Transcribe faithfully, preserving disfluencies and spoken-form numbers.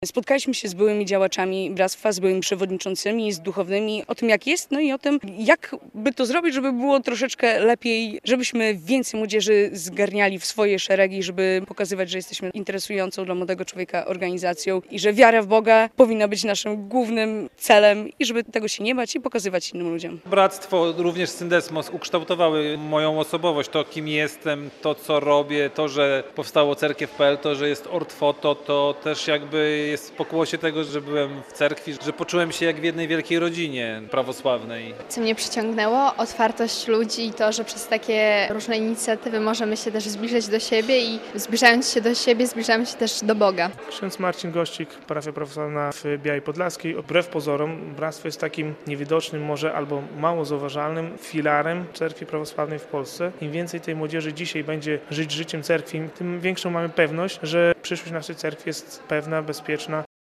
Spotkaliśmy się z byłymi działaczami bractwa, z byłymi przewodniczącymi, z duchownymi, o tym jak jest, no i o tym jak by to zrobić, żeby było troszeczkę lepiej, żebyśmy więcej młodzieży zgarniali w swoje szeregi, żeby pokazywać, że jesteśmy interesującą dla młodego człowieka organizacją i że wiara w Boga powinna być naszym głównym celem i żeby tego się nie bać i pokazywać innym ludziom. Bractwo, również Syndesmos ukształtowały moją osobowość, to kim jestem, to co robię, to, że powstało cerkiew kropka p l, to, że jest Ortfoto, to też jakby jest pokłosie tego, że byłem w cerkwi, że poczułem się jak w jednej wielkiej rodzinie prawosławnej. Co mnie przyciągnęło? Otwartość ludzi i to, że przez takie różne inicjatywy możemy się też zbliżać do siebie i zbliżając się do siebie, zbliżamy się też do Boga. Ksiądz Marcin Gościk, parafia prawosławna w Białej Podlaskiej. Wbrew pozorom bractwo jest takim niewidocznym może albo mało zauważalnym filarem cerkwi prawosławnej w Polsce. Im więcej tej młodzieży dzisiaj będzie żyć życiem cerkwi, tym większą mamy pewność, że przyszłość naszej cerkwi jest pewna, bezpieczna.